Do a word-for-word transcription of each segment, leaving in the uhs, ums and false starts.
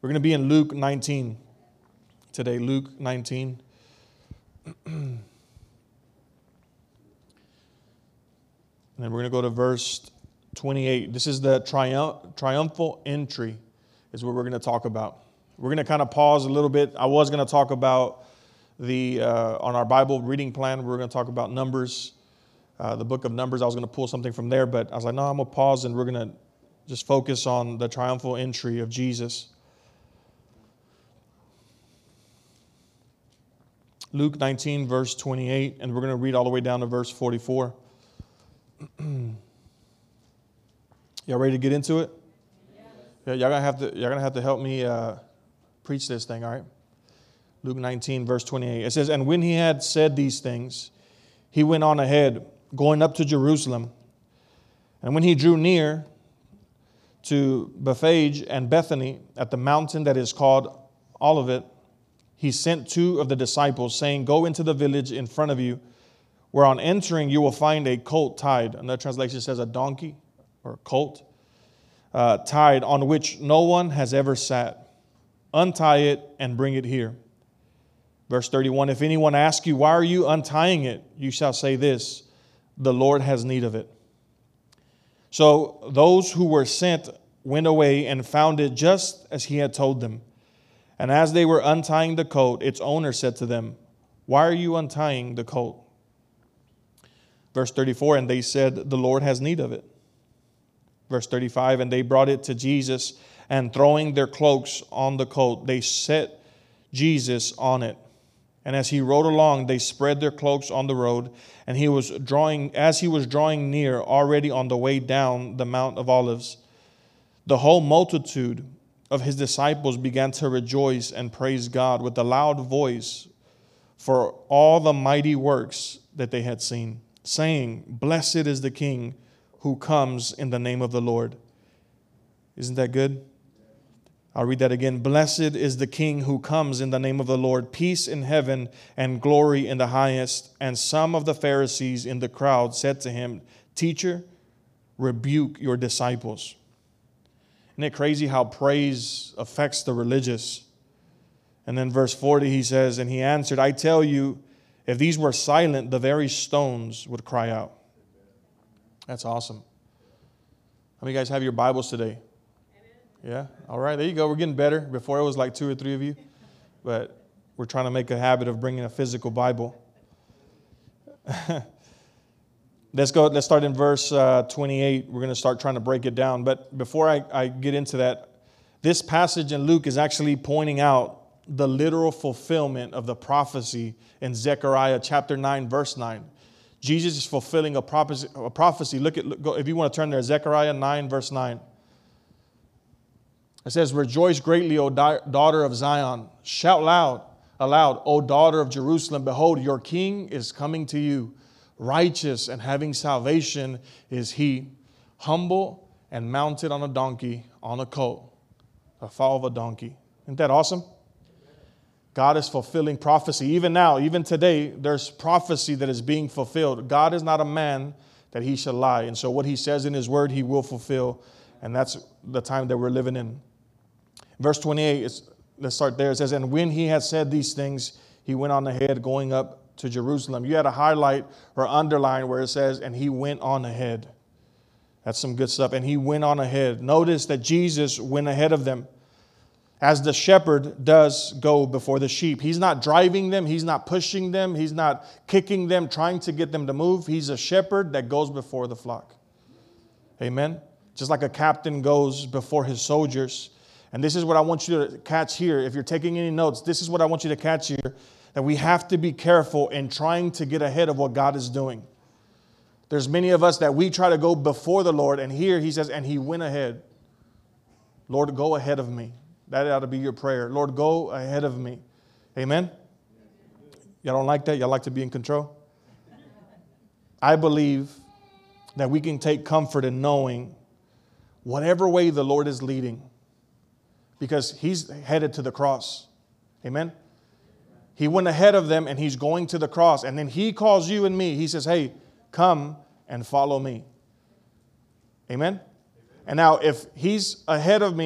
We're going to be in Luke nineteen today, Luke nineteen. And then we're going to go to verse twenty-eight. This is the triumph, triumphal entry is what we're going to talk about. We're going to kind of pause a little bit. I was going to talk about the, uh, on our Bible reading plan, we we're going to talk about Numbers, uh, the book of Numbers. I was going to pull something from there, but I was like, no, I'm going to pause and we're going to just focus on the triumphal entry of Jesus. Luke nineteen, verse twenty-eight, and we're going to read all the way down to verse forty-four. Y'all ready to get into it? Yes. Yeah, y'all gonna have to. Y'all gonna have to help me uh, preach this thing. All right. Luke nineteen, verse twenty-eight. It says, "And when he had said these things, he went on ahead, going up to Jerusalem. And when he drew near to Bethphage and Bethany at the mountain that is called Olivet, he sent two of the disciples, saying, 'Go into the village in front of you, where on entering you will find a colt tied.'" Another translation says a donkey or a colt uh, tied, "on which no one has ever sat. Untie it and bring it here." Verse thirty-one, "If anyone asks you, 'Why are you untying it?' you shall say this, 'The Lord has need of it.'" So those who were sent went away and found it just as he had told them. And as they were untying the colt, its owner said to them, "Why are you untying the colt?" Verse thirty-four, "And they said, 'The Lord has need of it.'" Verse thirty-five, "And they brought it to Jesus, and throwing their cloaks on the colt, they set Jesus on it. And as he rode along, they spread their cloaks on the road, and he was drawing, as he was drawing near, already on the way down the Mount of Olives, the whole multitude of his disciples began to rejoice and praise God with a loud voice for all the mighty works that they had seen, saying, 'Blessed is the King who comes in the name of the Lord.'" Isn't that good? I'll read that again. "Blessed is the King who comes in the name of the Lord. Peace in heaven and glory in the highest." And some of the Pharisees in the crowd said to him, "Teacher, rebuke your disciples." Isn't it crazy how praise affects the religious? And then verse forty, he says, "And he answered, 'I tell you, if these were silent, the very stones would cry out.'" That's awesome. How many of you guys have your Bibles today? Yeah? All right, there you go. We're getting better. Before it was like two or three of you. But we're trying to make a habit of bringing a physical Bible. Let's go. Let's start in verse uh, twenty-eight. We're going to start trying to break it down. But before I, I get into that, this passage in Luke is actually pointing out the literal fulfillment of the prophecy in Zechariah chapter nine, verse nine. Jesus is fulfilling a prophecy. A prophecy. Look at. Look, go, if you want to turn there, Zechariah nine, verse nine. It says, "Rejoice greatly, O daughter of Zion. Shout loud, aloud, O daughter of Jerusalem. Behold, your king is coming to you. Righteous and having salvation is he, humble and mounted on a donkey, on a colt, a foal of a donkey." Isn't that awesome? God is fulfilling prophecy. Even now, even today, there's prophecy that is being fulfilled. God is not a man that he shall lie. And so what he says in his word, he will fulfill. And that's the time that we're living in. Verse twenty-eight, is, let's start there. It says, "And when he had said these things, he went on ahead, going up to Jerusalem." You had a highlight or underline where it says, "And he went on ahead." That's some good stuff. And he went on ahead. Notice that Jesus went ahead of them, as the shepherd does go before the sheep. He's not driving them. He's not pushing them. He's not kicking them, trying to get them to move. He's a shepherd that goes before the flock. Amen. Just like a captain goes before his soldiers. And this is what I want you to catch here. If you're taking any notes, this is what I want you to catch here. That we have to be careful in trying to get ahead of what God is doing. There's many of us that we try to go before the Lord. And here he says, "And he went ahead." Lord, go ahead of me. That ought to be your prayer. Lord, go ahead of me. Amen? Y'all don't like that? Y'all like to be in control? I believe that we can take comfort in knowing whatever way the Lord is leading, because he's headed to the cross. Amen? He went ahead of them and he's going to the cross. And then he calls you and me. He says, "Hey, come and follow me." Amen? And now if he's ahead of me,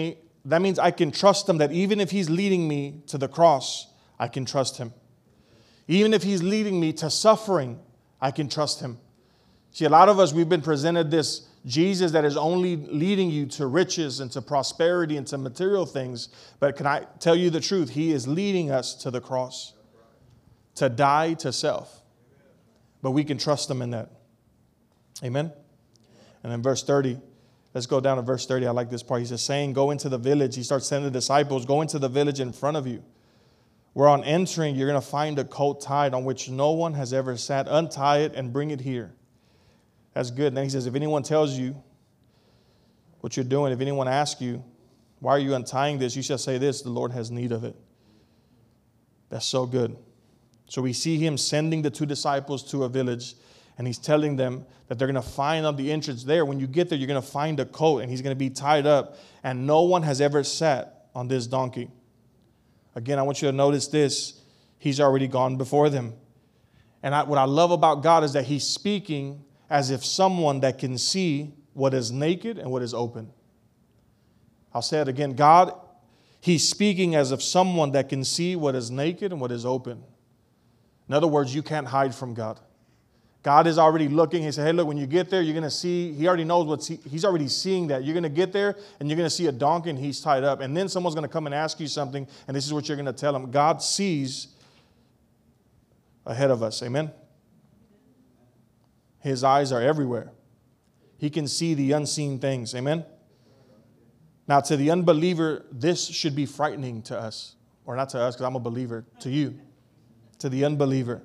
that means I can trust him, that even if he's leading me to the cross, I can trust him. Even if he's leading me to suffering, I can trust him. See, a lot of us, we've been presented this Jesus that is only leading you to riches and to prosperity and to material things. But can I tell you the truth? He is leading us to the cross, to die to self. But we can trust him in that. Amen? And then verse thirty, let's go down to verse thirty. I like this part. He says, saying, go into the village. He starts sending the disciples, go into the village in front of you. Where on entering, you're going to find a coat tied on which no one has ever sat. Untie it and bring it here. That's good. And then he says, if anyone tells you what you're doing, if anyone asks you, why are you untying this? You shall say this, the Lord has need of it. That's so good. So we see him sending the two disciples to a village, and he's telling them that they're going to find on the entrance there. When you get there, you're going to find a coat, and he's going to be tied up, and no one has ever sat on this donkey. Again, I want you to notice this. He's already gone before them. And I, what I love about God is that he's speaking as if someone that can see what is naked and what is open. I'll say it again. God, he's speaking as if someone that can see what is naked and what is open. In other words, you can't hide from God. God is already looking. He said, hey, look, when you get there, you're going to see, he already knows what's, he, he's already seeing that. You're going to get there and you're going to see a donkey and he's tied up. And then someone's going to come and ask you something, and this is what you're going to tell them. God sees ahead of us. Amen? His eyes are everywhere. He can see the unseen things. Amen? Now, to the unbeliever, this should be frightening to us. Or not to us, because I'm a believer. To you. To the unbeliever.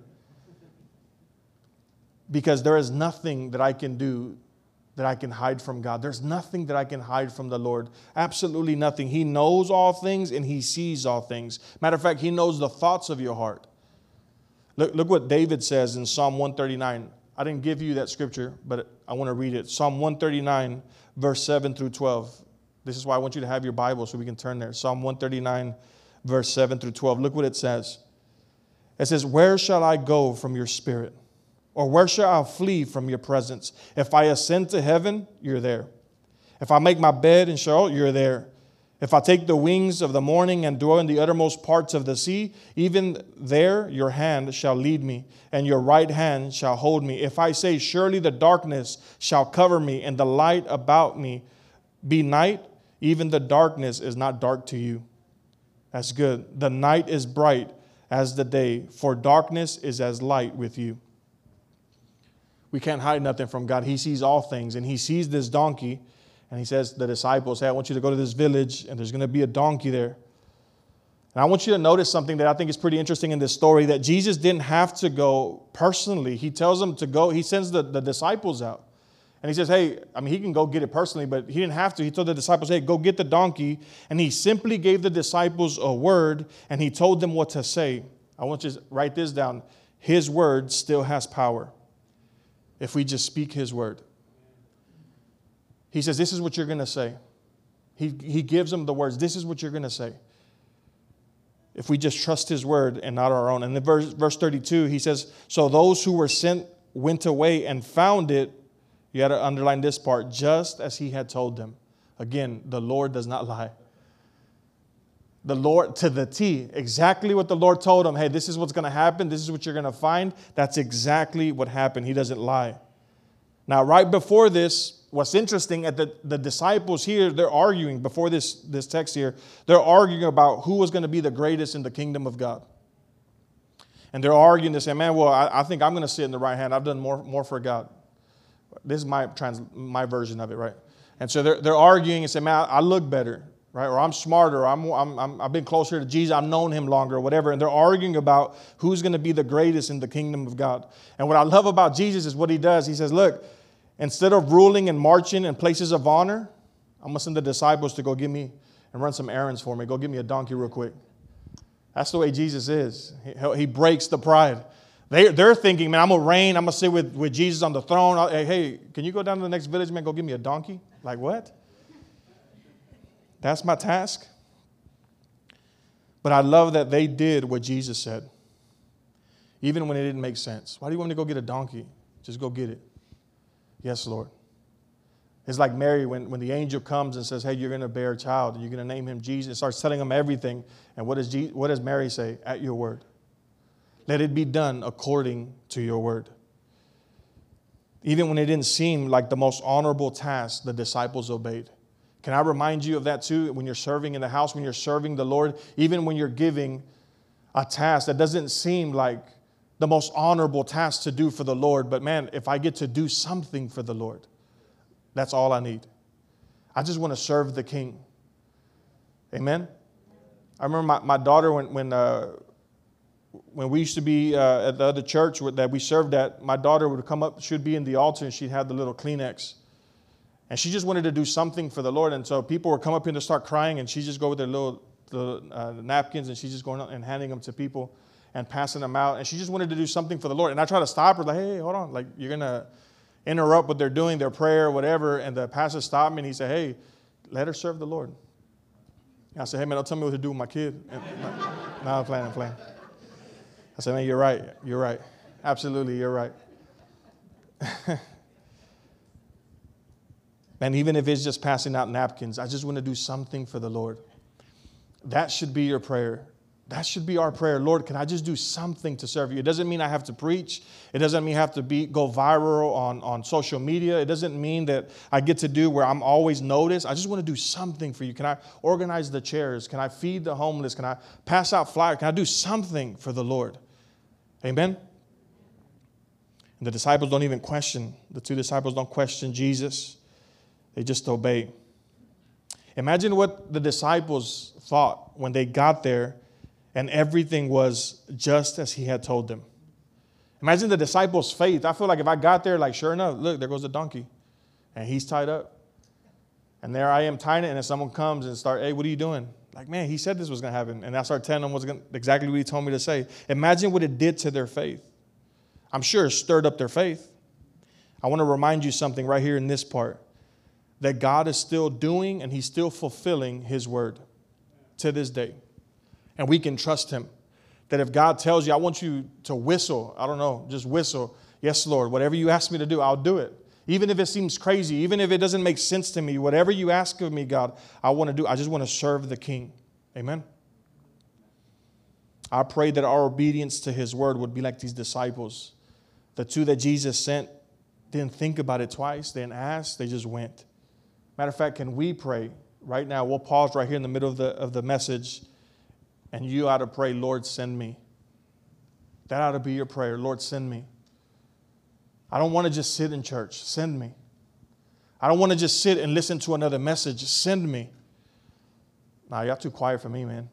Because there is nothing that I can do that I can hide from God. There's nothing that I can hide from the Lord. Absolutely nothing. He knows all things and he sees all things. Matter of fact, he knows the thoughts of your heart. Look, look what David says in Psalm one thirty-nine. I didn't give you that scripture, but I want to read it. Psalm one thirty-nine, verse seven through twelve. This is why I want you to have your Bible so we can turn there. Psalm one thirty-nine, verse seven through twelve. Look what it says. It says, where shall I go from your spirit? Or where shall I flee from your presence? If I ascend to heaven, you're there. If I make my bed in Sheol, you're there. If I take the wings of the morning and dwell in the uttermost parts of the sea, even there your hand shall lead me, and your right hand shall hold me. If I say, surely the darkness shall cover me, and the light about me be night, even the darkness is not dark to you. That's good. The night is bright as the day, for darkness is as light with you. We can't hide nothing from God. He sees all things, and he sees this donkey. And he says to the disciples, hey, I want you to go to this village, and there's going to be a donkey there. And I want you to notice something that I think is pretty interesting in this story, that Jesus didn't have to go personally. He tells them to go. He sends the, the disciples out. And he says, hey, I mean, he can go get it personally, but he didn't have to. He told the disciples, hey, go get the donkey. And he simply gave the disciples a word, and he told them what to say. I want you to write this down. His word still has power if we just speak his word. He says, this is what you're going to say. He, he gives them the words. This is what you're going to say. If we just trust his word and not our own. And in verse, verse thirty-two, he says, so those who were sent went away and found it. You got to underline this part. Just as he had told them. Again, the Lord does not lie. The Lord, to the T, exactly what the Lord told them. Hey, this is what's going to happen. This is what you're going to find. That's exactly what happened. He doesn't lie. Now, right before this, what's interesting, at the, the disciples here, they're arguing, before this, this text here, they're arguing about who was going to be the greatest in the kingdom of God. And they're arguing, they say, man, well, I, I think I'm going to sit in the right hand. I've done more, more for God. This is my trans, my version of it, right? And so they're, they're arguing and say, man, I, I look better, right? Or I'm smarter, or I'm, I'm, I'm, I've been closer to Jesus, I've known him longer, or whatever. And they're arguing about who's going to be the greatest in the kingdom of God. And what I love about Jesus is what he does. He says, look, instead of ruling and marching in places of honor, I'm going to send the disciples to go get me and run some errands for me. Go get me a donkey real quick. That's the way Jesus is. He, he breaks the pride. They, they're thinking, man, I'm going to reign. I'm going to sit with, with Jesus on the throne. Hey, hey, can you go down to the next village, man? Go give me a donkey? Like what? That's my task. But I love that they did what Jesus said. Even when it didn't make sense. Why do you want me to go get a donkey? Just go get it. Yes, Lord. It's like Mary when, when the angel comes and says, hey, you're going to bear a child. You're going to name him Jesus. Starts telling him everything. And what does, Je- what does Mary say? At your word. Let it be done according to your word. Even when it didn't seem like the most honorable task, the disciples obeyed. Can I remind you of that too? When you're serving in the house, when you're serving the Lord, even when you're giving a task that doesn't seem like the most honorable task to do for the Lord. But man, if I get to do something for the Lord, that's all I need. I just want to serve the King. Amen. I remember my, my daughter when when uh, when we used to be uh, at the other church that we served at, my daughter would come up, she'd be in the altar and she'd have the little Kleenex. And she just wanted to do something for the Lord. And so people would come up here to start crying and she'd just go with their little, little uh, napkins and she's just going and handing them to people and passing them out. And she just wanted to do something for the Lord. And I tried to stop her, like, hey, hold on. Like, you're going to interrupt what they're doing, their prayer, whatever. And the pastor stopped me and he said, hey, let her serve the Lord. And I said, hey, man, don't tell me what to do with my kid. And, no, I'm playing, I'm playing. I said, man, you're right. You're right. Absolutely, you're right. And even if it's just passing out napkins, I just want to do something for the Lord. That should be your prayer. That should be our prayer. Lord, can I just do something to serve you? It doesn't mean I have to preach. It doesn't mean I have to be go viral on, on social media. It doesn't mean that I get to do where I'm always noticed. I just want to do something for you. Can I organize the chairs? Can I feed the homeless? Can I pass out flyers? Can I do something for the Lord? Amen? And the disciples don't even question. The two disciples don't question Jesus. They just obey. Imagine what the disciples thought when they got there and everything was just as he had told them. Imagine the disciples' faith. I feel like if I got there, like, sure enough, look, there goes the donkey. And he's tied up. And there I am tying it, and then someone comes and start, hey, what are you doing? Like, man, he said this was going to happen. And I start telling them what's gonna, exactly what he told me to say. Imagine what it did to their faith. I'm sure it stirred up their faith. I want to remind you something right here in this part. That God is still doing and he's still fulfilling his word to this day. And we can trust him. That if God tells you, I want you to whistle, I don't know, just whistle. Yes, Lord, whatever you ask me to do, I'll do it. Even if it seems crazy, even if it doesn't make sense to me, whatever you ask of me, God, I want to do. I just want to serve the King. Amen. I pray that our obedience to his word would be like these disciples. The two that Jesus sent didn't think about it twice. They didn't ask. They just went. Matter of fact, can we pray right now? We'll pause right here in the middle of the, of the message. And you ought to pray, Lord, send me. That ought to be your prayer. Lord, send me. I don't want to just sit in church. Send me. I don't want to just sit and listen to another message. Send me. Nah, y'all too quiet for me, man.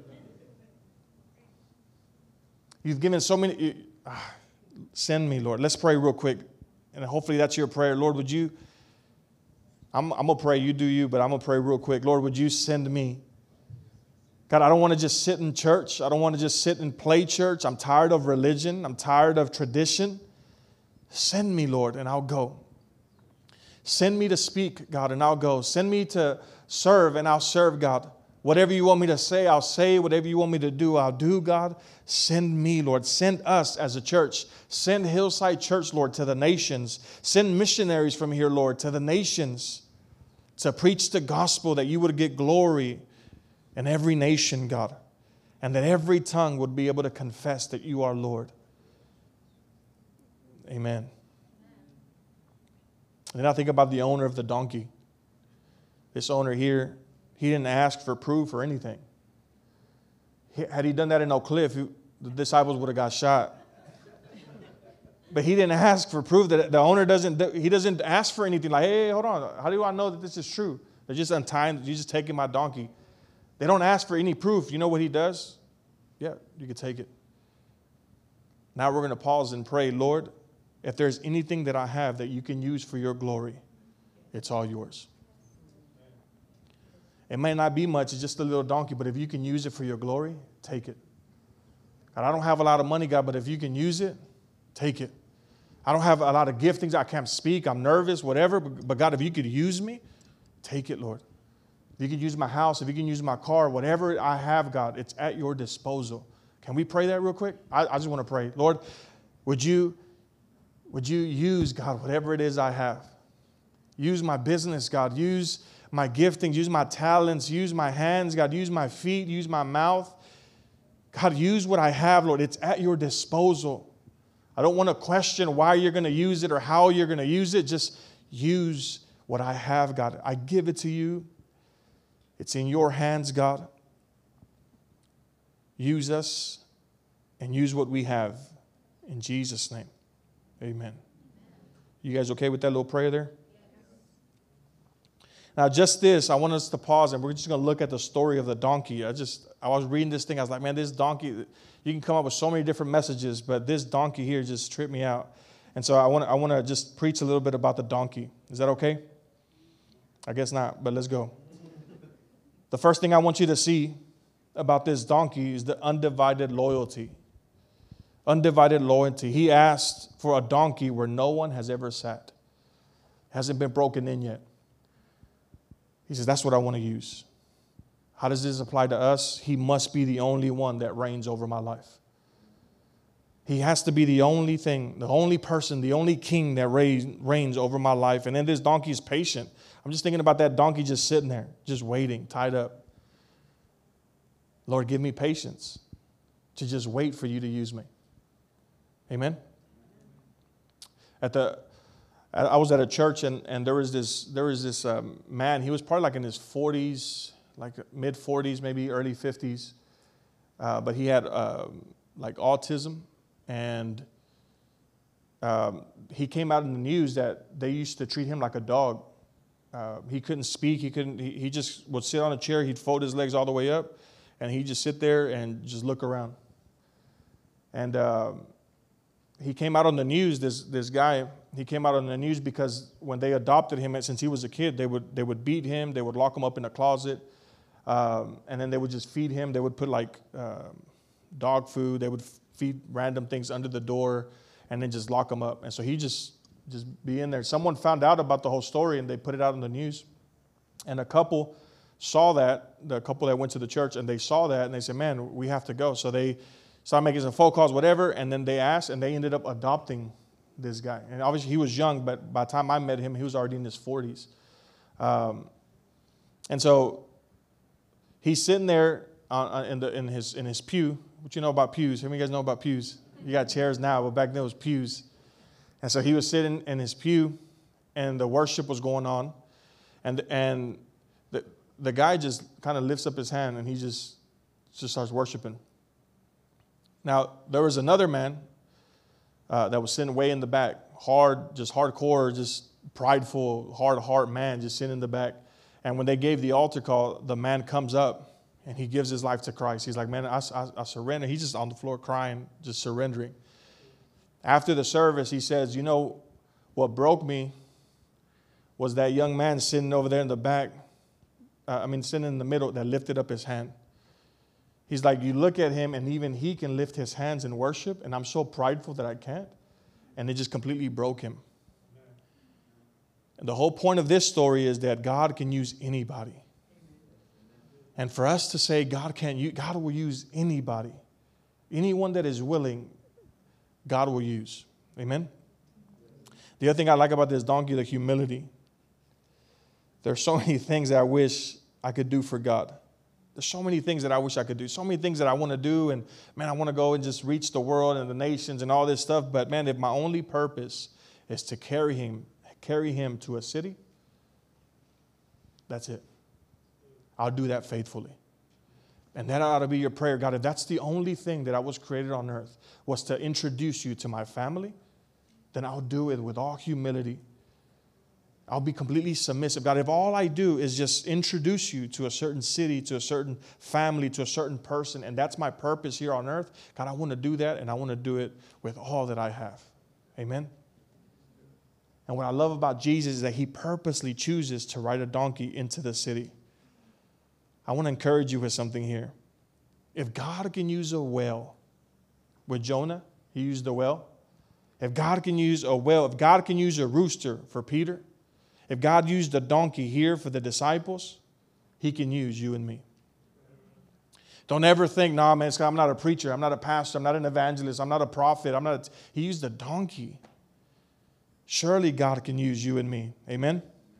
You've given so many. You, ah, send me, Lord. Let's pray real quick. And hopefully that's your prayer. Lord, would you... I'm, I'm going to pray, you do you, but I'm going to pray real quick. Lord, would you send me? God, I don't want to just sit in church. I don't want to just sit and play church. I'm tired of religion. I'm tired of tradition. Send me, Lord, and I'll go. Send me to speak, God, and I'll go. Send me to serve, and I'll serve, God. Whatever you want me to say, I'll say. Whatever you want me to do, I'll do, God. Send me, Lord. Send us as a church. Send Hillside Church, Lord, to the nations. Send missionaries from here, Lord, to the nations to preach the gospel that you would get glory in every nation, God, and that every tongue would be able to confess that you are Lord. Amen. And then I think about the owner of the donkey. This owner here, he didn't ask for proof or anything. Had he done that in Oak Cliff, the disciples would have got shot. But he didn't ask for proof. That the owner doesn't, he doesn't ask for anything like, hey, hold on, how do I know that this is true? They're just untying, you're just taking my donkey. They don't ask for any proof. You know what he does? Yeah, you can take it. Now we're going to pause and pray, Lord, if there's anything that I have that you can use for your glory, it's all yours. It may not be much, it's just a little donkey, but if you can use it for your glory, take it. God, I don't have a lot of money, God, but if you can use it, take it. I don't have a lot of giftings. I can't speak. I'm nervous, whatever. But, but God, if you could use me, take it, Lord. If you can use my house, if you can use my car, whatever I have, God, it's at your disposal. Can we pray that real quick? I, I just want to pray. Lord, would you, would you use, God, whatever it is I have? Use my business, God. Use my giftings. Use my talents. Use my hands, God. Use my feet. Use my mouth. God, use what I have, Lord. It's at your disposal. I don't want to question why you're going to use it or how you're going to use it. Just use what I have, God. I give it to you. It's in your hands, God. Use us and use what we have. In Jesus' name, amen. You guys okay with that little prayer there? Now, just this, I want us to pause, and we're just going to look at the story of the donkey. I just, I was reading this thing. I was like, man, this donkey, you can come up with so many different messages, but this donkey here just tripped me out. And so I want to, I want to just preach a little bit about the donkey. Is that okay? I guess not, but let's go. The first thing I want you to see about this donkey is the undivided loyalty. Undivided loyalty. He asked for a donkey where no one has ever sat. Hasn't been broken in yet. He says, that's what I want to use. How does this apply to us? He must be the only one that reigns over my life. He has to be the only thing, the only person, the only king that reigns over my life. And then this donkey is patient. I'm just thinking about that donkey just sitting there, just waiting, tied up. Lord, give me patience to just wait for you to use me. Amen? At the I was at a church, and, and there was this there was this um, man. He was probably like in his forties, like mid forties, maybe early fifties. Uh, but he had um, like autism, and um, he came out in the news that they used to treat him like a dog. Uh, he couldn't speak. He couldn't. He, he just would sit on a chair. He'd fold his legs all the way up, and he'd just sit there and just look around. And um, he came out on the news. This this guy. He came out on the news because when they adopted him, since he was a kid, they would they would beat him, they would lock him up in a closet, um, and then they would just feed him. They would put like um, dog food. They would feed random things under the door, and then just lock him up. And so he just just be in there. Someone found out about the whole story, and they put it out on the news. And a couple saw that, the couple that went to the church, and they saw that, and they said, "Man, we have to go." So they started making some phone calls, whatever, and then they asked, and they ended up adopting this guy. And obviously he was young, but by the time I met him, he was already in his forties. Um, and so he's sitting there uh, in, the, in, his, in his pew. What you know about pews? How many of you guys know about pews? You got chairs now, but back then it was pews. And so he was sitting in his pew, and the worship was going on. And, and the, the guy just kind of lifts up his hand, and he just, just starts worshiping. Now, there was another man Uh, that was sitting way in the back, hard, just hardcore, just prideful, hard heart man, just sitting in the back. And when they gave the altar call, the man comes up and he gives his life to Christ. He's like, man, I, I, I surrender. He's just on the floor crying, just surrendering. After the service, he says, you know, what broke me was that young man sitting over there in the back, uh, I mean, sitting in the middle that lifted up his hand. He's like, you look at him, and even he can lift his hands in worship, and I'm so prideful that I can't. And it just completely broke him. And the whole point of this story is that God can use anybody. And for us to say God can't use, God will use anybody. Anyone that is willing, God will use. Amen? The other thing I like about this donkey, the humility. There's so many things that I wish I could do for God. There's so many things that I wish I could do. So many things that I want to do. And, man, I want to go and just reach the world and the nations and all this stuff. But, man, if my only purpose is to carry him, carry him to a city, that's it. I'll do that faithfully. And that ought to be your prayer. God, if that's the only thing that I was created on earth, was to introduce you to my family, then I'll do it with all humility. I'll be completely submissive. God, if all I do is just introduce you to a certain city, to a certain family, to a certain person, and that's my purpose here on earth, God, I want to do that, and I want to do it with all that I have. Amen? And what I love about Jesus is that he purposely chooses to ride a donkey into the city. I want to encourage you with something here. If God can use a whale, with Jonah, he used the whale. If God can use a whale, if God can use a rooster for Peter, if God used a donkey here for the disciples, he can use you and me. Don't ever think, nah, man, I'm not a preacher. I'm not a pastor. I'm not an evangelist. I'm not a prophet. I'm not. A, he used a donkey. Surely God can use you and me. Amen?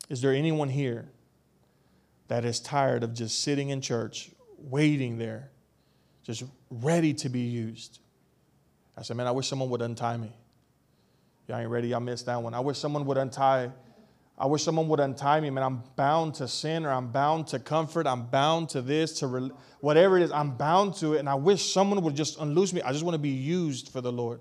Is there anyone here that is tired of just sitting in church, waiting there, just ready to be used? I said, man, I wish someone would untie me. Y'all ain't ready. I missed that one. I wish someone would untie. I wish someone would untie me, man. I'm bound to sin, or I'm bound to comfort. I'm bound to this, to re- whatever it is. I'm bound to it. And I wish someone would just unloose me. I just want to be used for the Lord.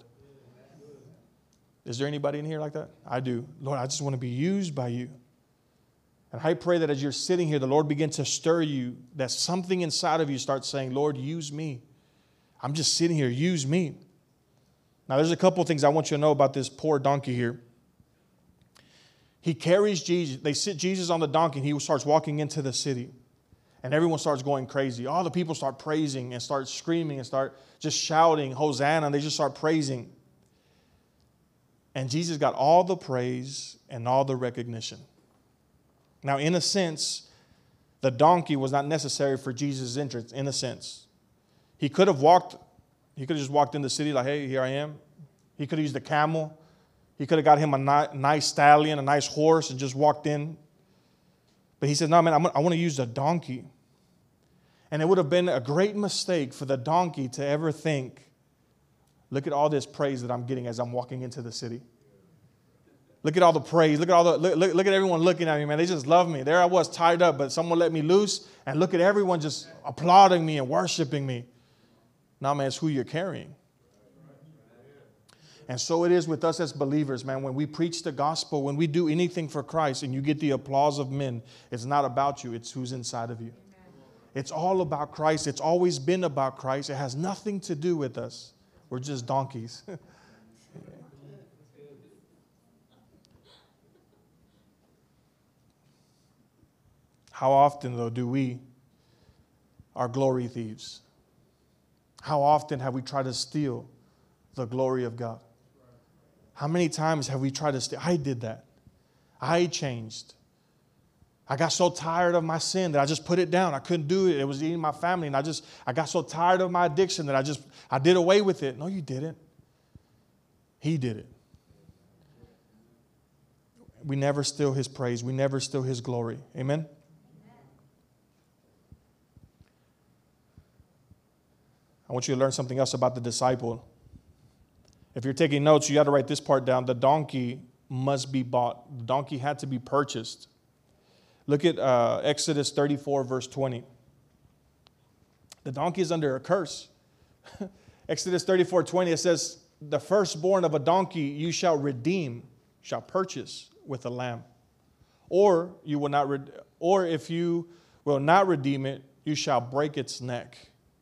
Is there anybody in here like that? I do. Lord, I just want to be used by you. And I pray that as you're sitting here, the Lord begin to stir you, that something inside of you starts saying, Lord, use me. I'm just sitting here. Use me. Now, there's a couple of things I want you to know about this poor donkey here. He carries Jesus. They sit Jesus on the donkey, and he starts walking into the city. And everyone starts going crazy. All the people start praising and start screaming and start just shouting, Hosanna, and they just start praising. And Jesus got all the praise and all the recognition. Now, in a sense, the donkey was not necessary for Jesus' entrance, in a sense. He could have walked, he could have just walked in the city like, hey, here I am. He could have used a camel. He could have got him a ni- nice stallion, a nice horse, and just walked in. But he said, no, man, I'm, I want to use a donkey. And it would have been a great mistake for the donkey to ever think, look at all this praise that I'm getting as I'm walking into the city. Look at all the praise. Look at all the look, look, look at everyone looking at me, man. They just love me. There I was tied up, but someone let me loose. And look at everyone just applauding me and worshiping me. No, man, it's who you're carrying. And so it is with us as believers, man. When we preach the gospel, when we do anything for Christ and you get the applause of men, it's not about you. It's who's inside of you. It's all about Christ. It's always been about Christ. It has nothing to do with us. We're just donkeys. How often, though, do we are glory thieves? How often have we tried to steal the glory of God? How many times have we tried to steal? I did that. I changed. I got so tired of my sin that I just put it down. I couldn't do it. It was eating my family. And I just, I got so tired of my addiction that I just, I did away with it. No, you didn't. He did it. We never steal his praise. We never steal his glory. Amen? I want you to learn something else about the disciple. If you're taking notes, you got to write this part down. The donkey must be bought. The donkey had to be purchased. Look at uh, Exodus thirty-four, verse twenty. The donkey is under a curse. Exodus thirty-four, twenty, it says, the firstborn of a donkey you shall redeem, shall purchase with a lamb. Or you will not, re- or if you will not redeem it, you shall break its neck.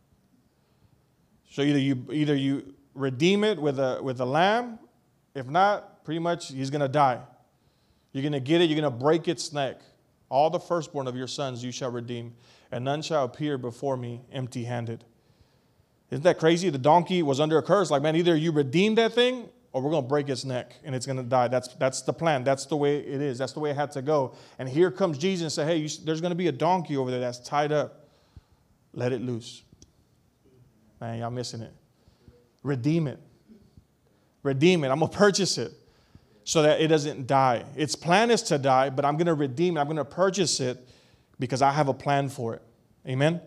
So either you either you redeem it with a with a lamb. If not, pretty much he's going to die. You're going to get it. You're going to break its neck. All the firstborn of your sons you shall redeem, and none shall appear before me empty-handed. Isn't that crazy? The donkey was under a curse. Like, man, either you redeem that thing or we're going to break its neck and it's going to die. That's that's the plan. That's the way it is. That's the way it had to go. And here comes Jesus and say, hey, you, there's going to be a donkey over there that's tied up. Let it loose. Man, y'all missing it. Redeem it. Redeem it. I'm going to purchase it so that it doesn't die. Its plan is to die, but I'm going to redeem it. I'm going to purchase it because I have a plan for it. Amen?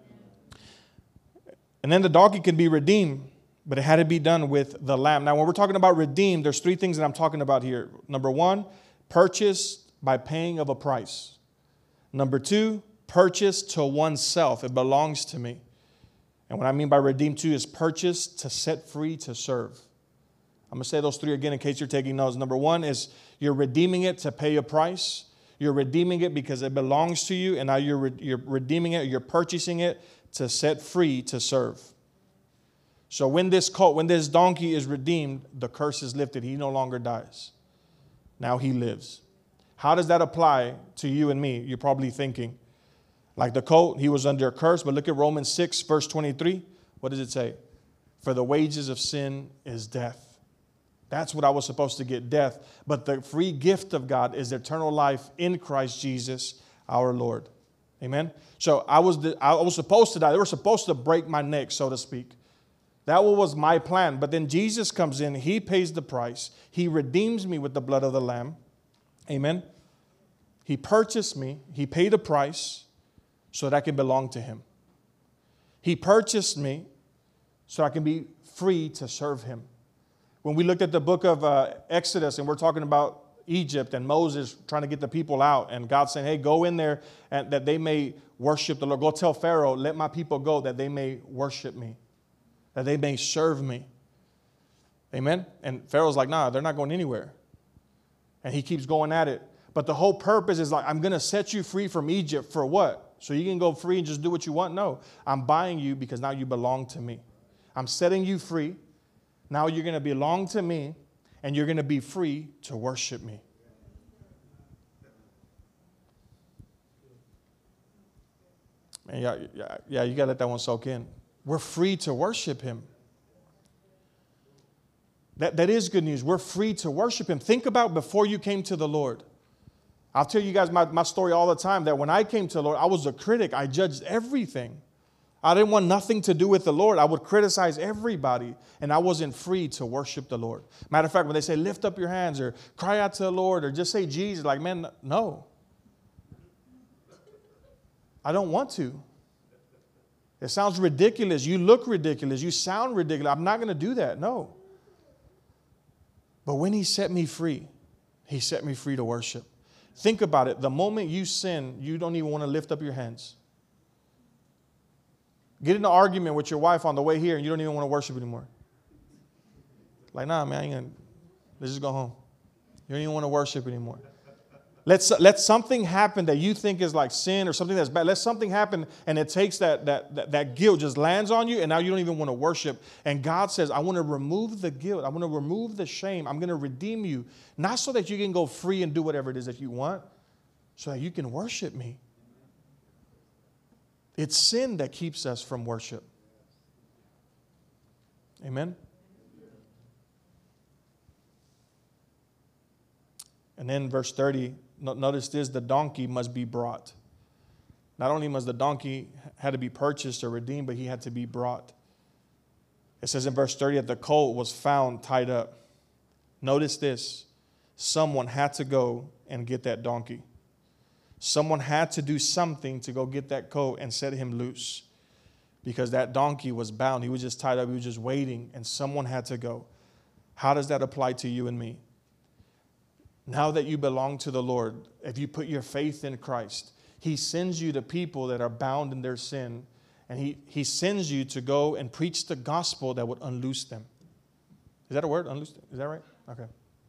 And then the donkey can be redeemed, but it had to be done with the lamb. Now, when we're talking about redeemed, there's three things that I'm talking about here. Number one, purchased by paying of a price. Number two, purchased to oneself. It belongs to me. And what I mean by redeemed too is purchased to set free to serve. I'm going to say those three again in case you're taking notes. Number one is you're redeeming it to pay a price. You're redeeming it because it belongs to you. And now you're, re- you're redeeming it, you're purchasing it to set free to serve. So when this colt, when this donkey is redeemed, the curse is lifted. He no longer dies. Now he lives. How does that apply to you and me? You're probably thinking, like the colt, he was under a curse. But look at Romans six, verse twenty-three. What does it say? For the wages of sin is death. That's what I was supposed to get, death. But the free gift of God is eternal life in Christ Jesus, our Lord. Amen? So I was, the, I was supposed to die. They were supposed to break my neck, so to speak. That was my plan. But then Jesus comes in. He pays the price. He redeems me with the blood of the Lamb. Amen? He purchased me. He paid a price so that I can belong to him. He purchased me so I can be free to serve him. When we looked at the book of uh, Exodus and we're talking about Egypt and Moses trying to get the people out and God saying, hey, go in there and that they may worship the Lord. Go tell Pharaoh, let my people go that they may worship me, that they may serve me. Amen? And Pharaoh's like, nah, they're not going anywhere. And he keeps going at it. But the whole purpose is like, I'm going to set you free from Egypt for what? So you can go free and just do what you want? No, I'm buying you because now you belong to me. I'm setting you free. Now you're going to belong to me and you're going to be free to worship me. Man, yeah, yeah, yeah, you got to let that one soak in. We're free to worship him. That, that is good news. We're free to worship him. Think about before you came to the Lord. I'll tell you guys my, my story all the time that when I came to the Lord, I was a critic. I judged everything. I didn't want nothing to do with the Lord. I would criticize everybody, and I wasn't free to worship the Lord. Matter of fact, when they say lift up your hands or cry out to the Lord or just say Jesus, like, man, no. I don't want to. It sounds ridiculous. You look ridiculous. You sound ridiculous. I'm not going to do that. No. But when he set me free, he set me free to worship. Think about it. The moment you sin, you don't even want to lift up your hands. Get in an argument with your wife on the way here and you don't even want to worship anymore. Like, nah, man, I ain't gonna, let's just go home. You don't even want to worship anymore. Let's, let something happen that you think is like sin or something that's bad. Let something happen and it takes that, that, that, that guilt just lands on you and now you don't even want to worship. And God says, I want to remove the guilt. I want to remove the shame. I'm going to redeem you. Not so that you can go free and do whatever it is that you want, so that you can worship me. It's sin that keeps us from worship. Amen? And then verse thirty, notice this, the donkey must be brought. Not only must the donkey had to be purchased or redeemed, but he had to be brought. It says in verse thirty that the colt was found tied up. Notice this, someone had to go and get that donkey. Someone had to do something to go get that colt and set him loose, because that donkey was bound. He was just tied up. He was just waiting, and someone had to go. How does that apply to you and me? Now that you belong to the Lord, if you put your faith in Christ, he sends you to people that are bound in their sin, and he, he sends you to go and preach the gospel that would unloose them. Is that a word? Unloose them? Is that right? Okay.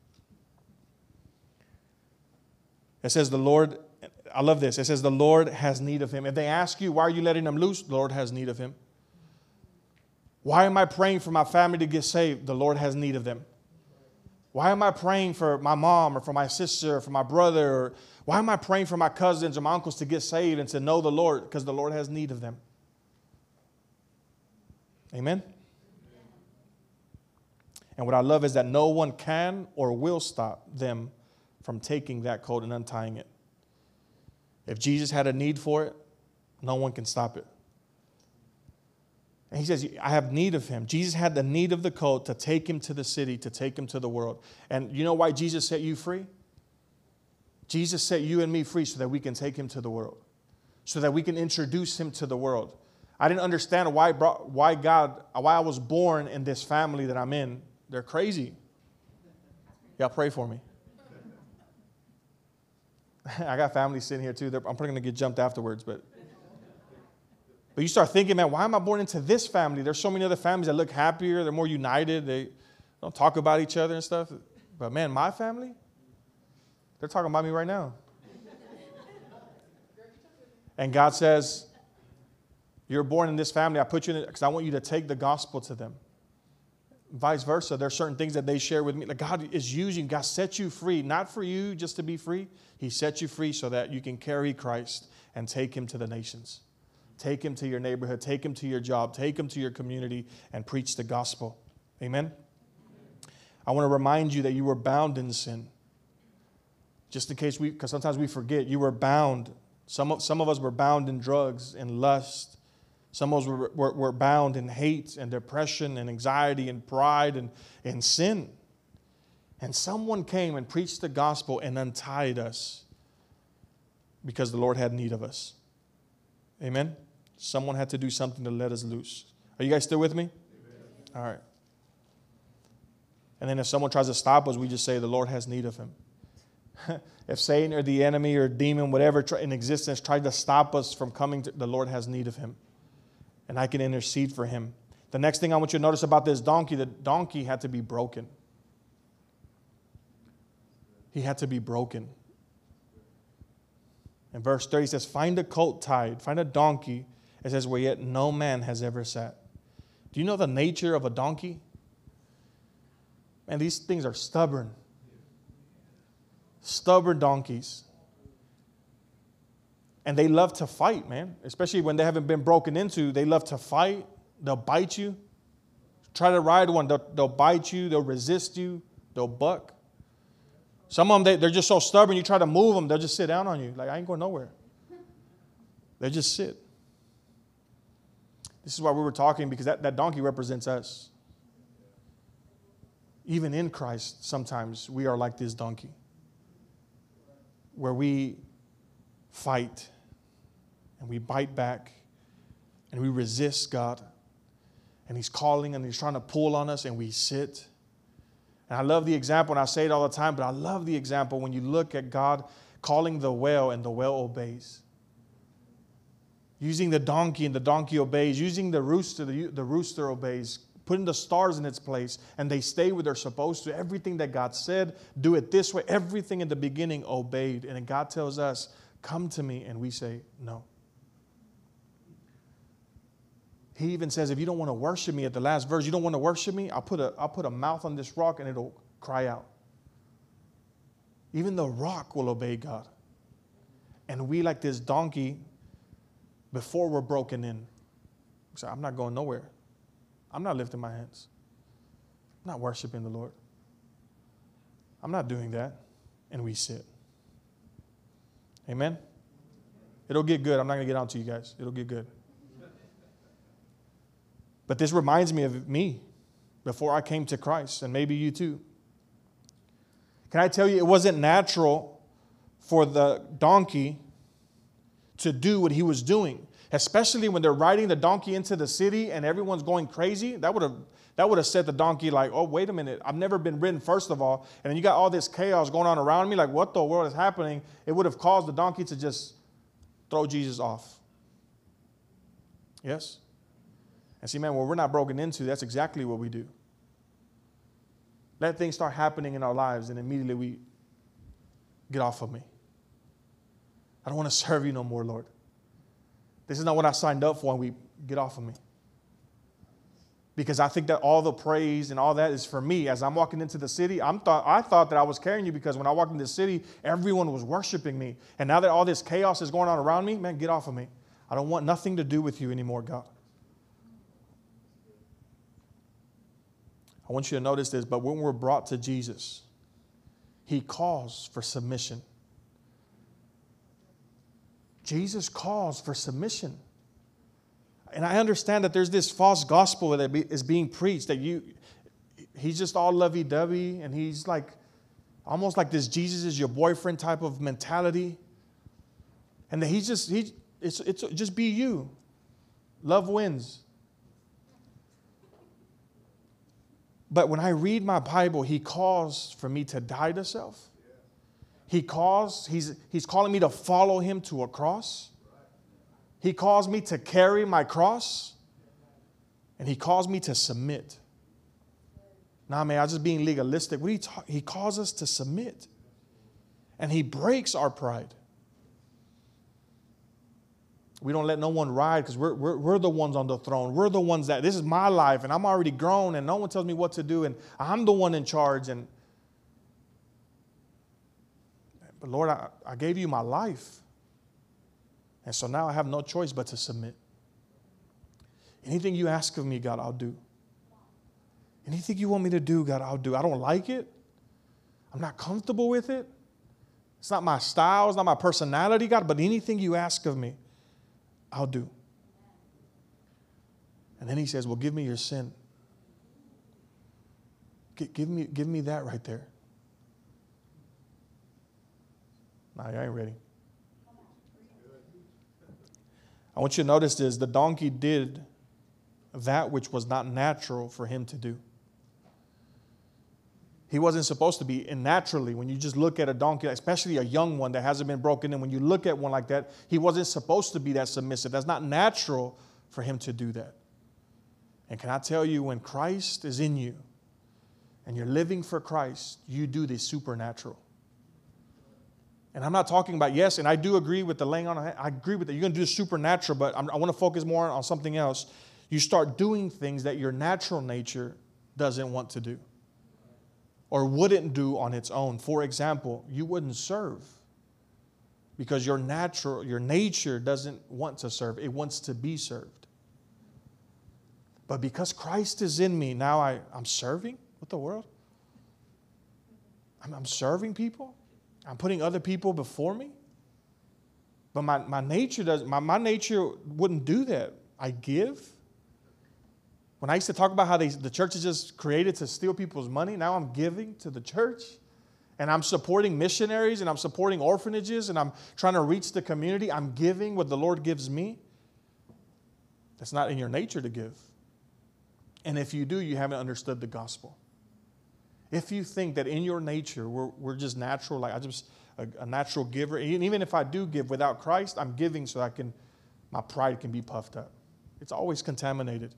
It says the Lord, I love this. It says the Lord has need of him. If they ask you, why are you letting him loose? The Lord has need of him. Why am I praying for my family to get saved? The Lord has need of them. Why am I praying for my mom or for my sister or for my brother? Or why am I praying for my cousins or my uncles to get saved and to know the Lord? Because the Lord has need of them. Amen? And what I love is that no one can or will stop them from taking that coat and untying it. If Jesus had a need for it, no one can stop it. And he says, I have need of him. Jesus had the need of the coat to take him to the city, to take him to the world. And you know why Jesus set you free? Jesus set you and me free so that we can take him to the world, so that we can introduce him to the world. I didn't understand why, why God, why I was born in this family that I'm in. They're crazy. Y'all pray for me. I got family sitting here too. They're, I'm probably going to get jumped afterwards, but... But you start thinking, man, why am I born into this family? There's so many other families that look happier. They're more united. They don't talk about each other and stuff. But man, my family, they're talking about me right now. And God says, you're born in this family. I put you in it because I want you to take the gospel to them. Vice versa. There are certain things that they share with me. Like God is using, God set you free, not for you just to be free. He set you free so that you can carry Christ and take him to the nations. Take him to your neighborhood. Take him to your job. Take him to your community and preach the gospel. Amen? I want to remind you that you were bound in sin. Just in case we, because sometimes we forget, you were bound. Some of, some of us were bound in drugs and lust. Some of us were, were, were bound in hate and depression and anxiety and pride and, and sin. And someone came and preached the gospel and untied us. because the Lord had need of us. Amen? Someone had to do something to let us loose. Are you guys still with me? Amen. All right. And then if someone tries to stop us, we just say the Lord has need of him. If Satan or the enemy or demon, whatever in existence, tried to stop us from coming to, the Lord has need of him. And I can intercede for him. The next thing I want you to notice about this donkey, the donkey had to be broken. He had to be broken. In verse thirty, it says, find a colt tied, find a donkey. It says, where yet no man has ever sat. Do you know the nature of a donkey? Man, these things are stubborn. Stubborn donkeys. And they love to fight, man. Especially when they haven't been broken into. They love to fight. They'll bite you. Try to ride one. They'll, they'll bite you. They'll resist you. They'll buck. Some of them, they, they're just so stubborn. You try to move them, they'll just sit down on you. Like, I ain't going nowhere. They just sit. This is why we were talking, because that, that donkey represents us. Even in Christ, sometimes we are like this donkey, where we fight and we bite back and we resist God. And he's calling and he's trying to pull on us and we sit. And I love the example, and I say it all the time, but I love the example when you look at God calling the whale and the whale obeys. Using the donkey and the donkey obeys. Using the rooster, the, the rooster obeys. Putting the stars in its place, and they stay where they're supposed to. Everything that God said, do it this way. Everything in the beginning obeyed. And then God tells us, come to me, and we say, no. He even says, if you don't want to worship me, at the last verse, you don't want to worship me, I'll put a, I'll put a mouth on this rock and it'll cry out. Even the rock will obey God. And we, like this donkey, before we're broken in, say, I'm not going nowhere. I'm not lifting my hands. I'm not worshiping the Lord. I'm not doing that. And we sit. Amen? It'll get good. I'm not going to get on to you guys. It'll get good. But this reminds me of me before I came to Christ, and maybe you too. Can I tell you, it wasn't natural for the donkey to do what he was doing, especially when they're riding the donkey into the city and everyone's going crazy. That would have that would have set the donkey like, oh, wait a minute, I've never been ridden, first of all, and then you got all this chaos going on around me, like what the world is happening? It would have caused the donkey to just throw Jesus off. Yes? And see, man, when we're not broken into, that's exactly what we do. Let things start happening in our lives, and immediately we get off of me. I don't want to serve you no more, Lord. This is not what I signed up for, and we get off of me. Because I think that all the praise and all that is for me. As I'm walking into the city, I'm thought, I thought that I was carrying you because when I walked into the city, everyone was worshiping me. And now that all this chaos is going on around me, man, get off of me. I don't want nothing to do with you anymore, God. I want you to notice this, but when we're brought to Jesus, he calls for submission. Jesus calls for submission. And I understand that there's this false gospel that is being preached, that you, he's just all lovey-dovey, and he's like, almost like this Jesus is your boyfriend type of mentality. And that he's just, he, it's, it's just be you. Love wins. But when I read my Bible, he calls for me to die to self. He calls, he's, he's calling me to follow him to a cross. He calls me to carry my cross. And he calls me to submit. Nah, man, I was just being legalistic. What are you ta- he calls us to submit. And he breaks our pride. We don't let no one ride because we're, we're, we're the ones on the throne. We're the ones that, this is my life and I'm already grown and no one tells me what to do and I'm the one in charge. And But Lord, I, I gave you my life. And so now I have no choice but to submit. Anything you ask of me, God, I'll do. Anything you want me to do, God, I'll do. I don't like it. I'm not comfortable with it. It's not my style. It's not my personality, God, but anything you ask of me, I'll do. And then he says, well, give me your sin. G- give me, give me that right there. Nah, I ain't ready. I want you to notice this. The donkey did that which was not natural for him to do. He wasn't supposed to be. And naturally, when you just look at a donkey, especially a young one that hasn't been broken in, when you look at one like that, he wasn't supposed to be that submissive. That's not natural for him to do that. And can I tell you, when Christ is in you and you're living for Christ, you do the supernatural. And I'm not talking about, yes, and I do agree with the laying on, I agree with that. You're going to do the supernatural, but I'm, I want to focus more on something else. You start doing things that your natural nature doesn't want to do or wouldn't do on its own. For example, you wouldn't serve because your natural, your nature doesn't want to serve. It wants to be served. But because Christ is in me, now I, I'm serving? What the world? I'm, I'm serving people? I'm putting other people before me? But my, my nature does my, my nature wouldn't do that. I give. When I used to talk about how they, the church is just created to steal people's money, now I'm giving to the church. And I'm supporting missionaries and I'm supporting orphanages and I'm trying to reach the community. I'm giving what the Lord gives me. That's not in your nature to give. And if you do, you haven't understood the gospel. If you think that in your nature, we're, we're just natural, like I just a, a natural giver. And even if I do give without Christ, I'm giving so I can, my pride can be puffed up. It's always contaminated.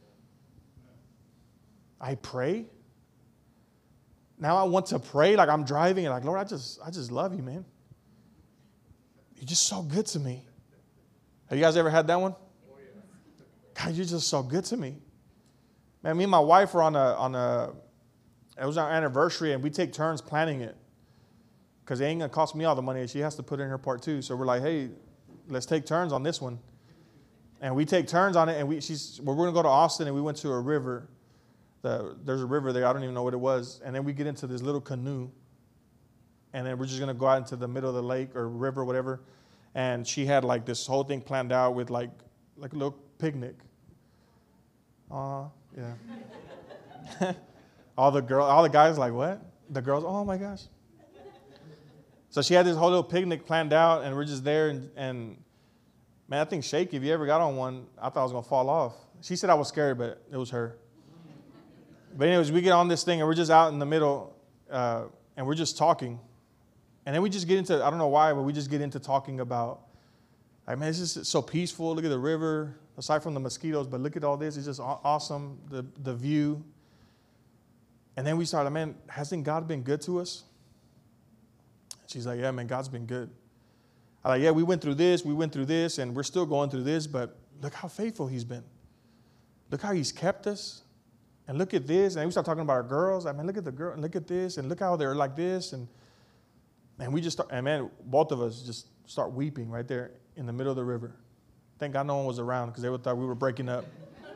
I pray. Now I want to pray like I'm driving and like, Lord, I just, I just love you, man. You're just so good to me. Have you guys ever had that one? God, you're just so good to me. Man, me and my wife were on a, on a, it was our anniversary and we take turns planning it. Because it ain't going to cost me all the money. She has to put in her part too. So we're like, hey, let's take turns on this one. And we take turns on it and we, she's, well, we're going to go to Austin and we went to a river. The, there's a river there. I don't even know what it was. And then we get into this little canoe. And then we're just going to go out into the middle of the lake or river or whatever. And she had like this whole thing planned out with like, like a little picnic. Uh, yeah. all the girl, all the guys like, what? The girls, oh my gosh. So she had this whole little picnic planned out and we're just there. And, and man, that thing's shaky. If you ever got on one, I thought I was going to fall off. She said I was scared, but it was her. But anyways, we get on this thing and we're just out in the middle uh, and we're just talking. And then we just get into, I don't know why, but we just get into talking about, like, man, this is so peaceful. Look at the river, aside from the mosquitoes, but look at all this. It's just awesome, the, the view. And then we started, man, hasn't God been good to us? She's like, yeah, man, God's been good. I'm like, yeah, we went through this, we went through this, and we're still going through this, but look how faithful he's been. Look how he's kept us. And look at this. And we start talking about our girls. I mean, look at the girl and look at this and look how they're like this. And, and we just start, and man, both of us just start weeping right there in the middle of the river. Thank God no one was around because they would thought we were breaking up.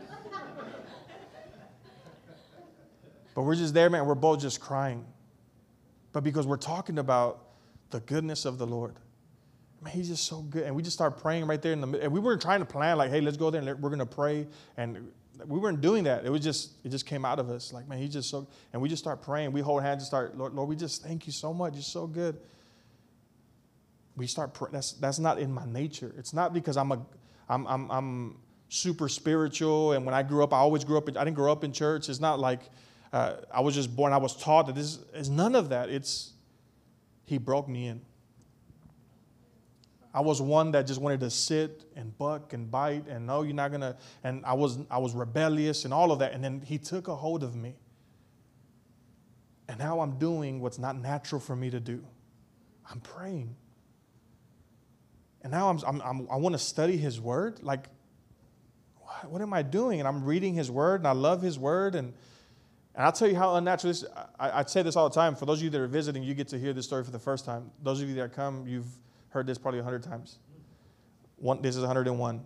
But we're just there, man. We're both just crying. But because we're talking about the goodness of the Lord. Man, he's just so good. And we just start praying right there in the middle. And we weren't trying to plan like, hey, let's go there and we're going to pray. And we weren't doing that. It was just, it just came out of us. Like, man, he's just so, and we just start praying. We hold hands and start, Lord, Lord, we just thank you so much. You're so good. We start praying. That's, that's not in my nature. It's not because I'm a, I'm, I'm, I'm super spiritual. And when I grew up, I always grew up, in, I didn't grow up in church. It's not like uh, I was just born, I was taught that this is none of that. It's, he broke me in. I was one that just wanted to sit and buck and bite and no, you're not going to, and I was I was rebellious and all of that. And then he took a hold of me. And now I'm doing what's not natural for me to do. I'm praying. And now I'm, I'm, I'm I want to study his word. Like, what, what am I doing? And I'm reading his word and I love his word. And, and I'll tell you how unnatural this is. I, I say this all the time. For those of you that are visiting, you get to hear this story for the first time. Those of you that come, you've heard this probably a hundred times. One, this is one hundred and one.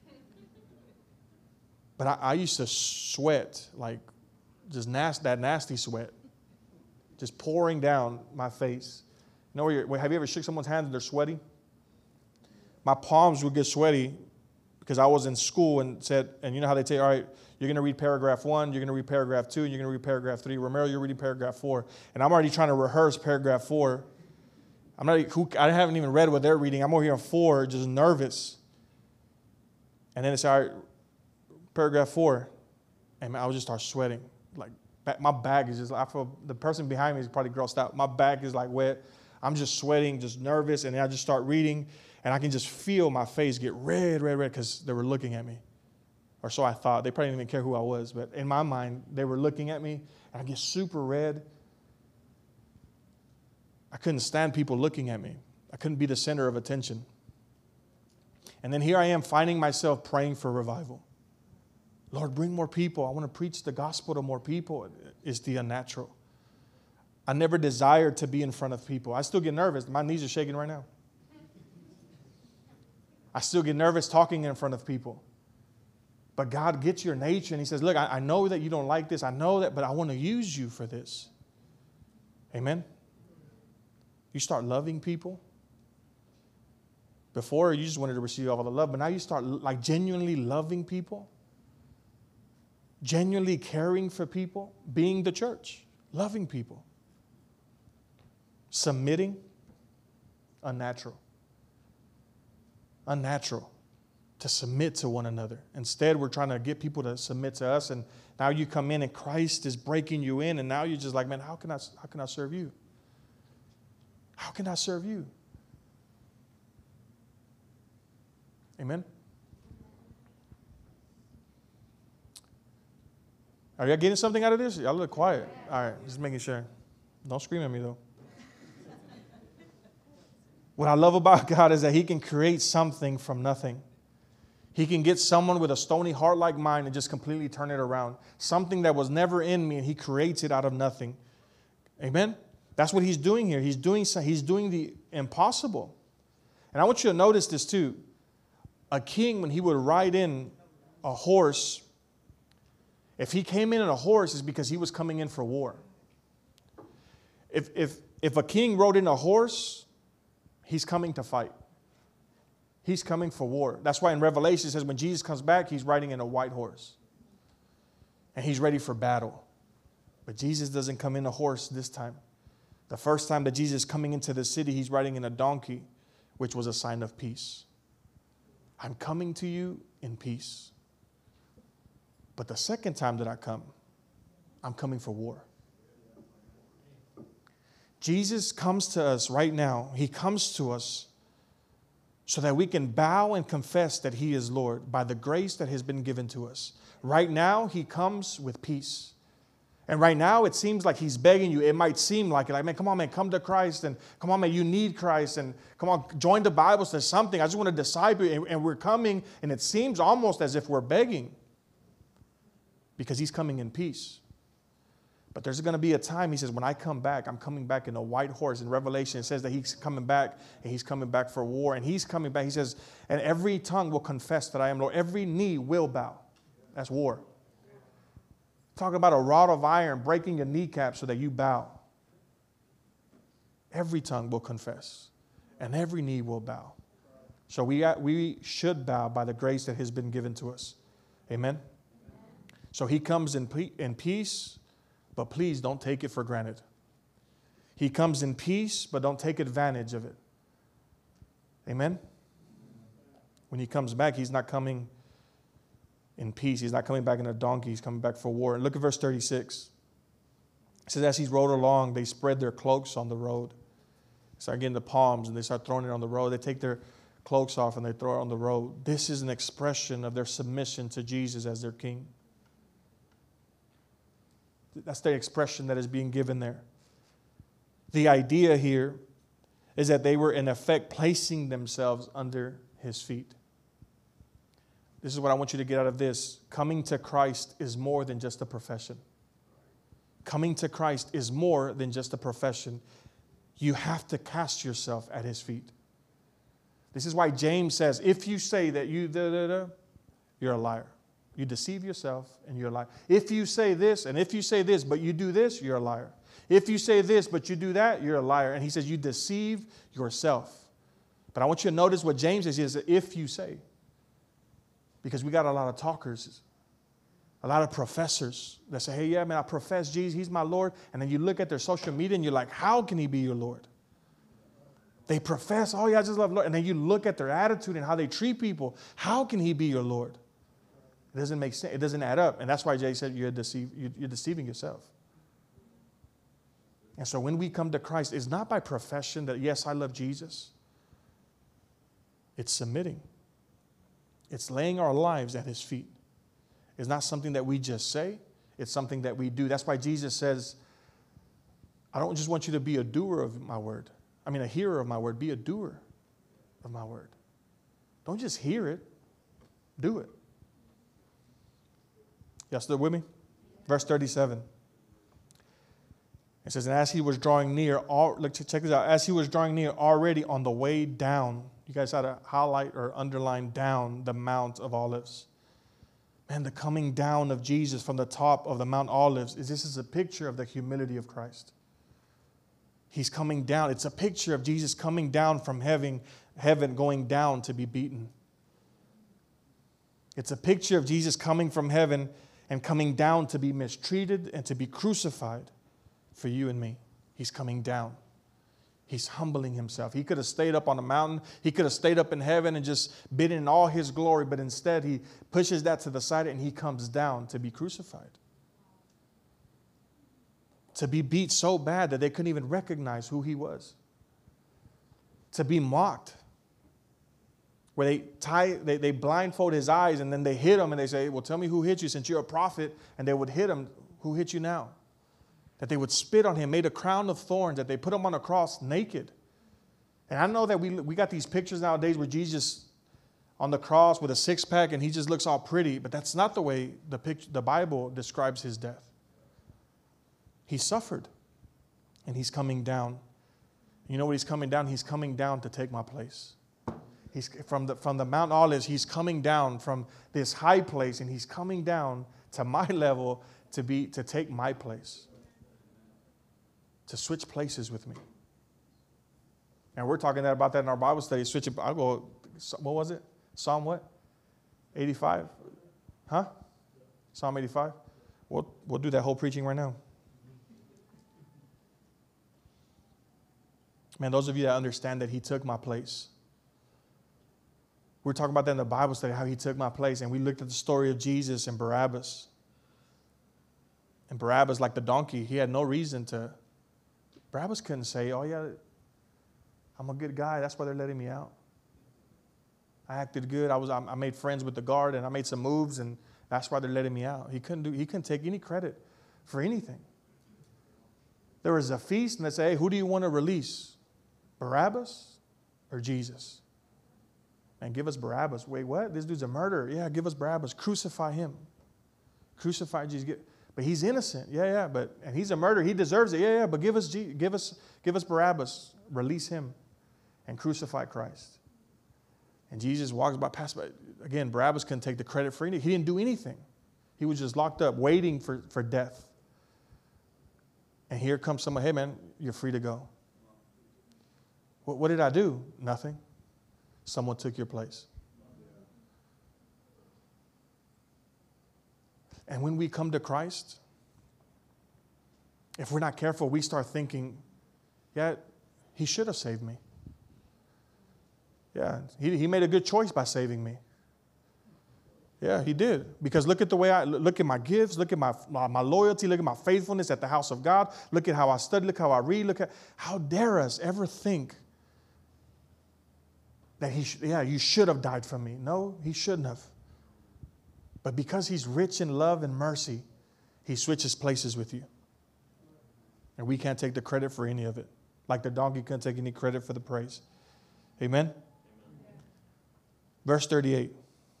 But I, I used to sweat, like just nasty, that nasty sweat, just pouring down my face. You know, where you're, have you ever shook someone's hand and they're sweaty? My palms would get sweaty because I was in school and said, and you know how they tell you, all right, you're going to read paragraph one, you're going to read paragraph two, and you're going to read paragraph three. Romero, you're reading paragraph four. And I'm already trying to rehearse paragraph four. I'm not, I haven't even read what they're reading. I'm over here on four, just nervous. And then it's all right, paragraph four. And I would just start sweating. Like, my bag is just, I feel the person behind me is probably grossed out. My bag is like wet. I'm just sweating, just nervous. And then I just start reading. And I can just feel my face get red, red, red because they were looking at me. Or so I thought. They probably didn't even care who I was. But in my mind, they were looking at me. And I get super red. I couldn't stand people looking at me. I couldn't be the center of attention. And then here I am finding myself praying for revival. Lord, bring more people. I want to preach the gospel to more people. It's the unnatural. I never desired to be in front of people. I still get nervous. My knees are shaking right now. I still get nervous talking in front of people. But God gets your nature and he says, look, I, I know that you don't like this. I know that, but I want to use you for this. Amen. You start loving people. Before, you just wanted to receive all the love, but now you start like genuinely loving people. Genuinely caring for people, being the church, loving people, submitting, unnatural. Unnatural to submit to one another. Instead, we're trying to get people to submit to us, and now you come in and Christ is breaking you in, and now you're just like, man, how can I, how can I serve you? How can I serve you? Amen? Are y'all getting something out of this? Y'all look quiet. All right, just making sure. Don't scream at me, though. What I love about God is that he can create something from nothing. He can get someone with a stony heart like mine and just completely turn it around. Something that was never in me, and he creates it out of nothing. Amen? That's what he's doing here. He's doing, he's doing the impossible. And I want you to notice this too. A king, when he would ride in a horse, if he came in on a horse, it's because he was coming in for war. If, if, if a king rode in a horse, he's coming to fight. He's coming for war. That's why in Revelation it says when Jesus comes back, he's riding in a white horse. And he's ready for battle. But Jesus doesn't come in a horse this time. The first time that Jesus is coming into the city, he's riding in a donkey, which was a sign of peace. I'm coming to you in peace. But the second time that I come, I'm coming for war. Jesus comes to us right now. He comes to us so that we can bow and confess that he is Lord by the grace that has been given to us. Right now, he comes with peace. And right now, it seems like he's begging you. It might seem like it. Like, man, come on, man, come to Christ. And come on, man, you need Christ. And come on, join the Bible. There's something. I just want to disciple you. And, and we're coming, and it seems almost as if we're begging. Because he's coming in peace. But there's going to be a time, he says, when I come back, I'm coming back in a white horse. In Revelation, it says that he's coming back, and he's coming back for war. And he's coming back, he says, and every tongue will confess that I am Lord. Every knee will bow. That's war. Talking about a rod of iron breaking your kneecap so that you bow. Every tongue will confess, and every knee will bow. So we, we should bow by the grace that has been given to us. Amen? So he comes in, in peace, but please don't take it for granted. He comes in peace, but don't take advantage of it. Amen? When he comes back, he's not coming in peace. He's not coming back in a donkey. He's coming back for war. And look at verse thirty-six. It says, as he rode along, they spread their cloaks on the road. They start getting the palms, and they start throwing it on the road. They take their cloaks off, and they throw it on the road. This is an expression of their submission to Jesus as their king. That's the expression that is being given there. The idea here is that they were in effect placing themselves under his feet. This is what I want you to get out of this. Coming to Christ is more than just a profession. Coming to Christ is more than just a profession. You have to cast yourself at his feet. This is why James says, if you say that you, da, da, da, you're a liar. You deceive yourself and you're a liar. If you say this and if you say this, but you do this, you're a liar. If you say this, but you do that, you're a liar. And he says you deceive yourself. But I want you to notice what James says is if you say. Because we got a lot of talkers, a lot of professors that say, hey, yeah, man, I profess Jesus, he's my Lord. And then you look at their social media and you're like, how can he be your Lord? They profess, oh yeah, I just love the Lord. And then you look at their attitude and how they treat people. How can he be your Lord? It doesn't make sense. It doesn't add up. And that's why Jay said you're, deceive, you're deceiving yourself. And so when we come to Christ, it's not by profession that, yes, I love Jesus. It's submitting. It's laying our lives at his feet. It's not something that we just say. It's something that we do. That's why Jesus says, I don't just want you to be a doer of my word. I mean, a hearer of my word. Be a doer of my word. Don't just hear it. Do it. Y'all still with me? Verse thirty-seven. It says, and as he was drawing near, all, look, check this out. As he was drawing near, already on the way down, you guys had to highlight or underline down the Mount of Olives. Man, the coming down of Jesus from the top of the Mount Olives, is this is a picture of the humility of Christ. He's coming down. It's a picture of Jesus coming down from heaven, heaven going down to be beaten. It's a picture of Jesus coming from heaven and coming down to be mistreated and to be crucified for you and me. He's coming down. He's humbling himself. He could have stayed up on the mountain. He could have stayed up in heaven and just been in all his glory, but instead he pushes that to the side and he comes down to be crucified. To be beat so bad that they couldn't even recognize who he was. To be mocked. Where they tie, they, they blindfold his eyes and then they hit him and they say, well, tell me who hit you since you're a prophet. And they would hit him. Who hit you now? That they would spit on him, made a crown of thorns, that they put him on a cross naked. And I know that we, we got these pictures nowadays where Jesus on the cross with a six-pack and he just looks all pretty, but that's not the way the, picture, the Bible describes his death. He suffered, and he's coming down. You know what he's coming down? He's coming down to take my place. He's from the, from the Mount Olives, he's coming down from this high place, and he's coming down to my level to be to take my place. To switch places with me. And we're talking that about that in our Bible study. Switching, I'll go, what was it? Psalm what? eighty-five? Huh? Psalm eighty-five? We'll, we'll do that whole preaching right now. Man, those of you that understand that he took my place. We're talking about that in the Bible study, how he took my place. And we looked at the story of Jesus and Barabbas. And Barabbas, like the donkey, he had no reason to. Barabbas couldn't say, oh, yeah, I'm a good guy. That's why they're letting me out. I acted good. I was, I made friends with the guard, and I made some moves, and that's why they're letting me out. He couldn't do. He couldn't take any credit for anything. There was a feast, and they say, hey, who do you want to release? Barabbas or Jesus? And give us Barabbas. Wait, what? This dude's a murderer. Yeah, give us Barabbas. Crucify him. Crucify Jesus. But he's innocent. Yeah, yeah. But and he's a murderer. He deserves it. Yeah, yeah. But give us, give us, give us Barabbas. Release him, and crucify Christ. And Jesus walks by, past by. Again, Barabbas couldn't take the credit for anything. He didn't do anything. He was just locked up, waiting for, for death. And here comes someone. Hey, man, you're free to go. What, what did I do? Nothing. Someone took your place. And when we come to Christ, if we're not careful, we start thinking, yeah, he should have saved me. Yeah, he, he made a good choice by saving me. Yeah, he did. Because look at the way I, look at my gifts, look at my, my, my loyalty, look at my faithfulness at the house of God, look at how I study, look how I read, look at, how dare us ever think that he, sh- yeah, you should have died for me. No, he shouldn't have. But because he's rich in love and mercy, he switches places with you. And we can't take the credit for any of it. Like the donkey couldn't take any credit for the praise. Amen? Amen. Verse thirty-eight.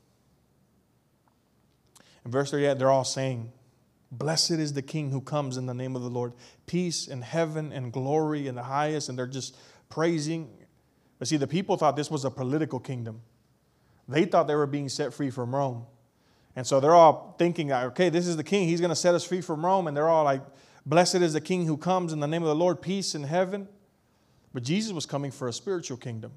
In verse thirty-eight, they're all saying, blessed is the King who comes in the name of the Lord. Peace in heaven and glory in the highest. And they're just praising. But see, the people thought this was a political kingdom. They thought they were being set free from Rome. And so they're all thinking, okay, this is the king. He's going to set us free from Rome. And they're all like, blessed is the King who comes in the name of the Lord, peace in heaven. But Jesus was coming for a spiritual kingdom.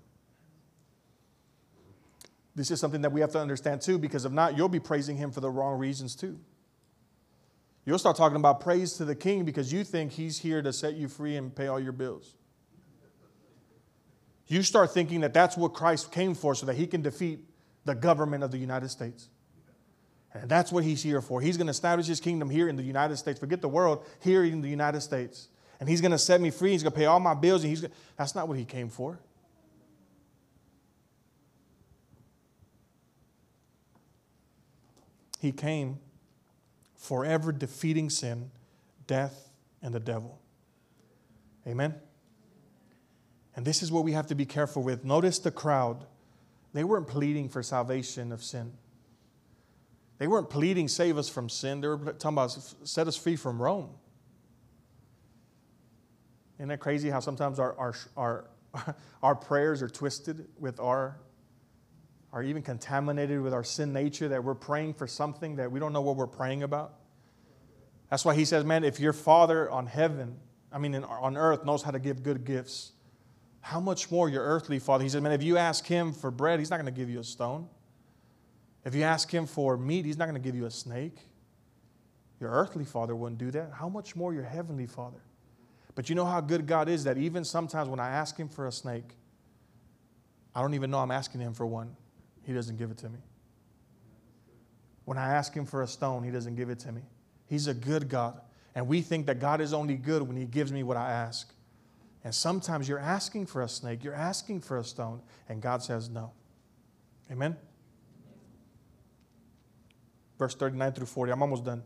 This is something that we have to understand too, because if not, you'll be praising him for the wrong reasons too. You'll start talking about praise to the king because you think he's here to set you free and pay all your bills. You start thinking that that's what Christ came for, so that he can defeat the government of the United States. And that's what he's here for. He's going to establish his kingdom here in the United States. Forget the world, here in the United States. And he's going to set me free. He's going to pay all my bills. And he's gonna, that's not what he came for. He came forever defeating sin, death, and the devil. Amen? And this is what we have to be careful with. Notice the crowd. They weren't pleading for salvation of sin. They weren't pleading, save us from sin. They were talking about, set us free from Rome. Isn't that crazy how sometimes our, our, our, our prayers are twisted with our, are even contaminated with our sin nature, that we're praying for something that we don't know what we're praying about? That's why he says, man, if your Father on heaven, I mean in, on earth, knows how to give good gifts, how much more your earthly Father? He said, man, if you ask him for bread, he's not going to give you a stone. If you ask him for meat, he's not going to give you a snake. Your earthly Father wouldn't do that. How much more your heavenly Father? But you know how good God is, that even sometimes when I ask him for a snake, I don't even know I'm asking him for one. He doesn't give it to me. When I ask him for a stone, he doesn't give it to me. He's a good God. And we think that God is only good when he gives me what I ask. And sometimes you're asking for a snake, you're asking for a stone, and God says no. Amen? Verse thirty-nine through forty. I'm almost done.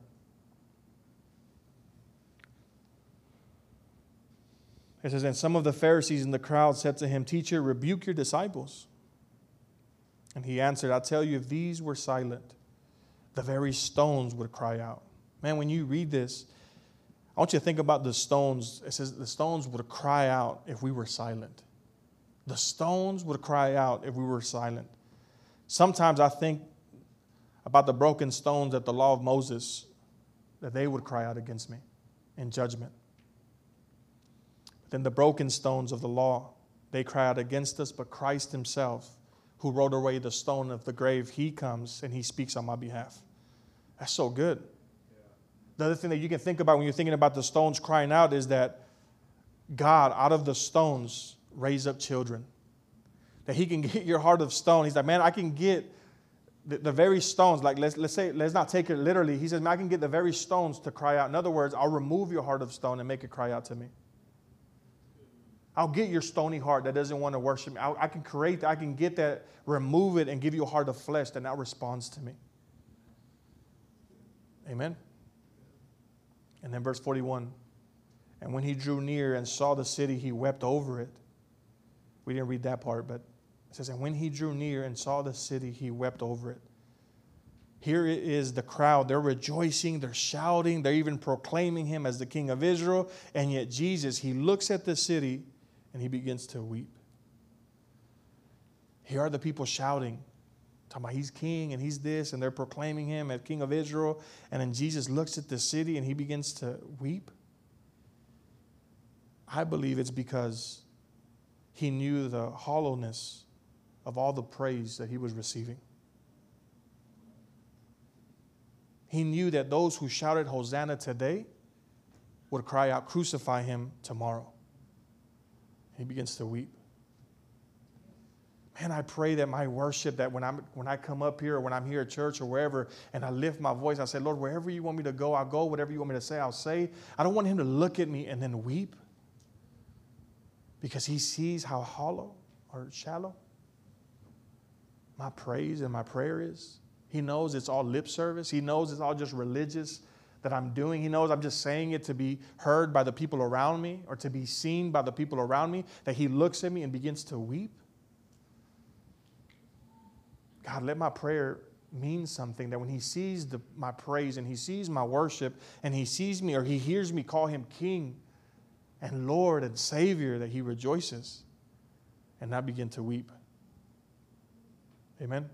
It says, and some of the Pharisees in the crowd said to him, Teacher, rebuke your disciples. And he answered, I tell you, if these were silent, the very stones would cry out. Man, when you read this, I want you to think about the stones. It says the stones would cry out if we were silent. The stones would cry out if we were silent. Sometimes I think about the broken stones at the law of Moses, that they would cry out against me in judgment. But then the broken stones of the law, they cry out against us, but Christ himself, who rolled away the stone of the grave, he comes and he speaks on my behalf. That's so good. The other thing that you can think about when you're thinking about the stones crying out is that God, out of the stones, raised up children. That he can get your heart of stone. He's like, man, I can get the, the very stones. Like, let's, let's say, let's not take it literally. He says, man, I can get the very stones to cry out. In other words, I'll remove your heart of stone and make it cry out to me. I'll get your stony heart that doesn't want to worship me. I, I can create that. I can get that, remove it, and give you a heart of flesh that now responds to me. Amen? And then verse forty-one, and when he drew near and saw the city, he wept over it. We didn't read that part, but it says, and when he drew near and saw the city, he wept over it. Here is the crowd. They're rejoicing. They're shouting. They're even proclaiming him as the King of Israel. And yet Jesus, he looks at the city and he begins to weep. Here are the people shouting, talking about he's king and he's this, and they're proclaiming him as King of Israel. And then Jesus looks at the city and he begins to weep. I believe it's because he knew the hollowness of all the praise that he was receiving. He knew that those who shouted Hosanna today would cry out, crucify him tomorrow. He begins to weep. Man, I pray that my worship, that when I'm when I come up here or when I'm here at church or wherever, and I lift my voice, I say, Lord, wherever you want me to go, I'll go. Whatever you want me to say, I'll say. I don't want him to look at me and then weep, because he sees how hollow or shallow my praise and my prayer is. He knows it's all lip service. He knows it's all just religious that I'm doing. He knows I'm just saying it to be heard by the people around me or to be seen by the people around me, that he looks at me and begins to weep. God, let my prayer mean something, that when he sees the, my praise and he sees my worship and he sees me or he hears me call him King and Lord and Savior, that he rejoices and not begin to weep. Amen.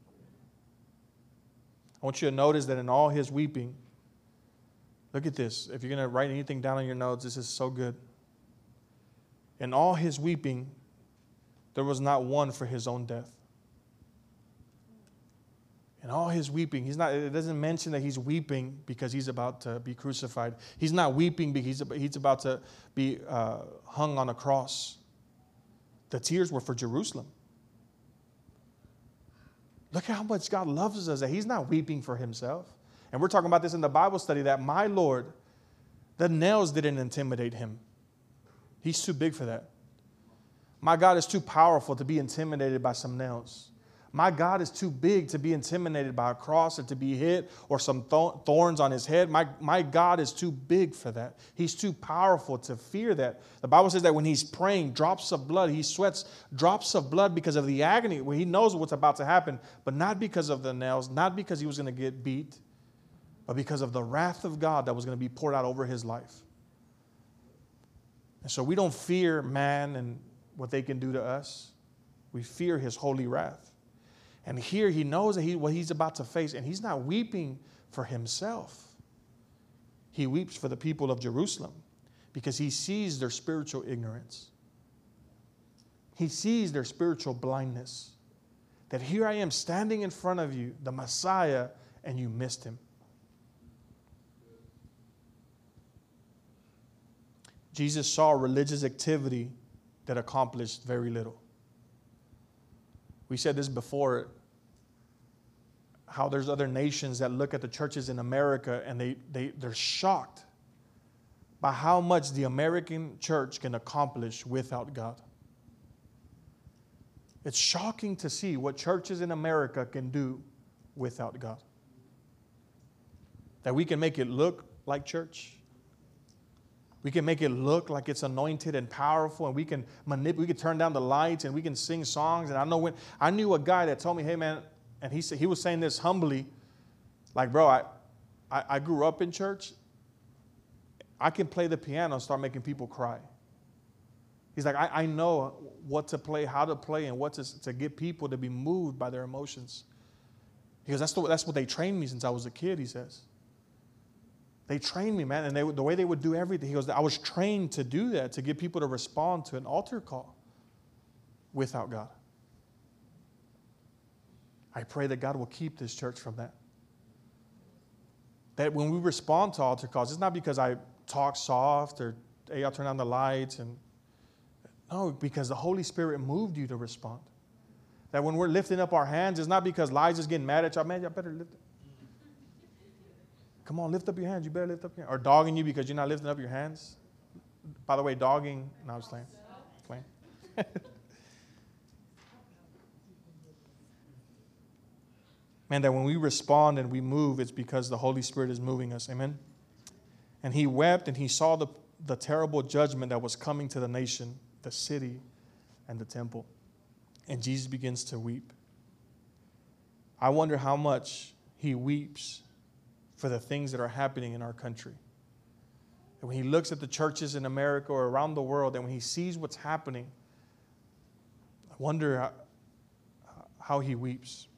I want you to notice that in all his weeping, look at this. If you're going to write anything down on your notes, this is so good. In all his weeping, there was not one for his own death. In all his weeping, he's not, it doesn't mention that he's weeping because he's about to be crucified. He's not weeping because he's, he's about to be uh, hung on a cross. The tears were for Jerusalem. Look at how much God loves us, that he's not weeping for himself. And we're talking about this in the Bible study, that my Lord, the nails didn't intimidate him. He's too big for that. My God is too powerful to be intimidated by some nails. My God is too big to be intimidated by a cross or to be hit or some thorns on his head. My, my God is too big for that. He's too powerful to fear that. The Bible says that when he's praying, drops of blood, he sweats drops of blood because of the agony, where he knows what's about to happen, but not because of the nails, not because he was going to get beat, but because of the wrath of God that was going to be poured out over his life. And so we don't fear man and what they can do to us. We fear his holy wrath. And here he knows that he, what he's about to face, and he's not weeping for himself. He weeps for the people of Jerusalem because he sees their spiritual ignorance. He sees their spiritual blindness. That here I am standing in front of you, the Messiah, and you missed him. Jesus saw religious activity that accomplished very little. We said this before, how there's other nations that look at the churches in America and they, they, they're shocked by how much the American church can accomplish without God. It's shocking to see what churches in America can do without God. That we can make it look like church. We can make it look like it's anointed and powerful, and we can manip- we can turn down the lights and we can sing songs. And I know when I knew a guy that told me, "Hey man," and he said he was saying this humbly, like, "Bro, I, I, I grew up in church. I can play the piano and start making people cry." He's like, I, I know what to play, how to play, and what to to get people to be moved by their emotions. Because that's the, that's what they trained me since I was a kid. He says. They trained me, man, and they, the way they would do everything. He goes, I was trained to do that, to get people to respond to an altar call without God. I pray that God will keep this church from that. That when we respond to altar calls, it's not because I talk soft or, hey, I'll turn on the lights. and No, because the Holy Spirit moved you to respond. That when we're lifting up our hands, it's not because Liza's getting mad at y'all. Man, y'all better lift it. Come on, lift up your hands. You better lift up your hands. Or dogging you because you're not lifting up your hands. By the way, dogging. No, I was playing. playing. Man, that when we respond and we move, it's because the Holy Spirit is moving us. Amen. And he wept and he saw the, the terrible judgment that was coming to the nation, the city, and the temple. And Jesus begins to weep. I wonder how much he weeps for the things that are happening in our country. And when he looks at the churches in America or around the world, and when he sees what's happening, I wonder how, how he weeps.